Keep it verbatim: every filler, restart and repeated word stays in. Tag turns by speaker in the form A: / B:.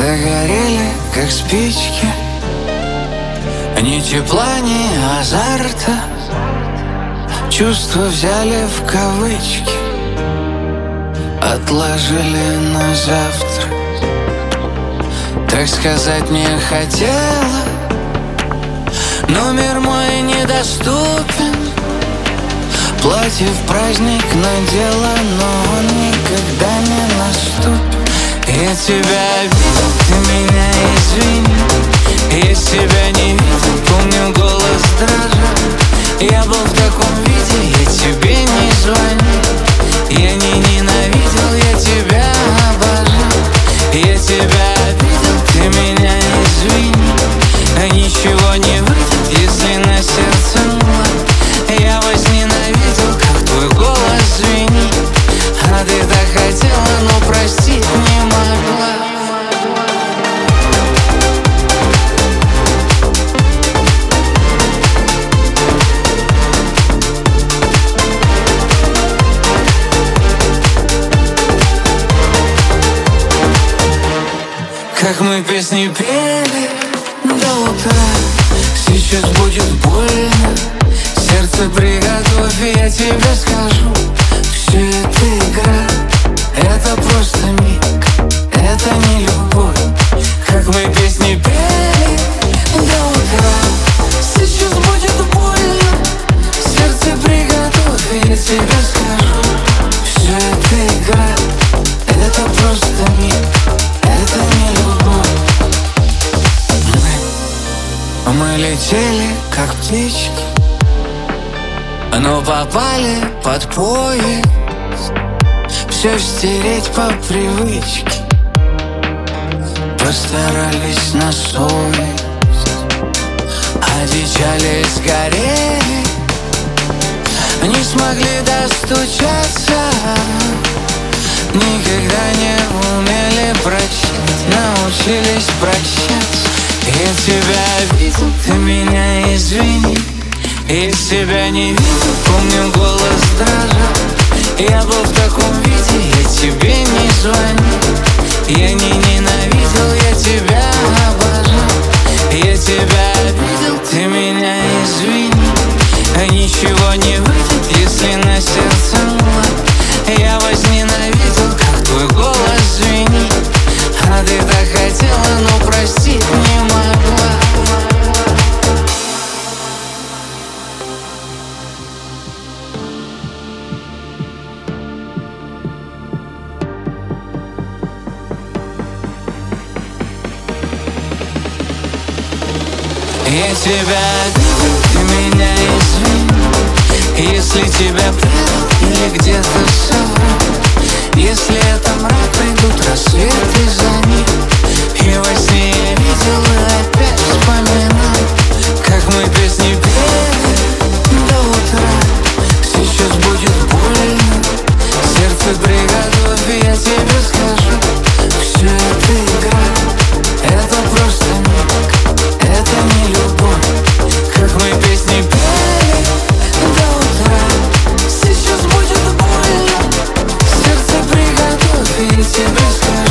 A: загорели, как спички. Ни тепла, ни азарта, чувства взяли в кавычки, отложили на завтра. Так сказать не хотела, но мир мой недоступен. Платье в праздник надела, но он никогда не наступит. Я тебя видел, ты меня извини. Я себя не видел, помню, голос дрожал. Я был в таком виде, я тебе не звонил. Я не ненавидел, я тебя обожал. Я тебя видел, ты меня извини. А ничего не выйдет, если на сердце млад. Я возненавидел, как твой голос звенит. А ты так хотела, но простить не могла. Как мы песни пели до утра, сейчас будет больно. Сердце приготовь, я тебе скажу. Все это игра, это просто миг, это не любовь. Как мы песни пели до утра, сейчас будет больно. Сердце приготовь, я тебе скажу. Все это игра, это просто миг, это не любовь. Мы, мы летели, как птички, но попали под поезд. Все стереть по привычке, постарались на совесть. Одичали, сгорели, не смогли достучаться. Никогда не умели прощать, научились прощаться. Я тебя видел, ты меня извини. Я себя не видел, помню, голос дрожал. Я был в таком виде, я тебе не звонил. Я не ненавидел, я тебя обожал. Я тебя видел, ты меня извини. А ничего не выйдет, если на сердце млад. Я возненавидел, как твой голос звенит. А ты так хотела, но простить не могла. Я тебя видел, ты меня извини. Если тебя предал или где-то соврал, если это мрак, придут рассветы за ним. И во сне я видел и опять вспоминал, как мы песни пели до утра. Сейчас будет больно. Сердце приготовь, я тебе скажу. Все это игра, это просто миг, это не любовь. Как мы песни пели до утра. Сейчас будет больно. Сердце приготовь, я тебе скажу.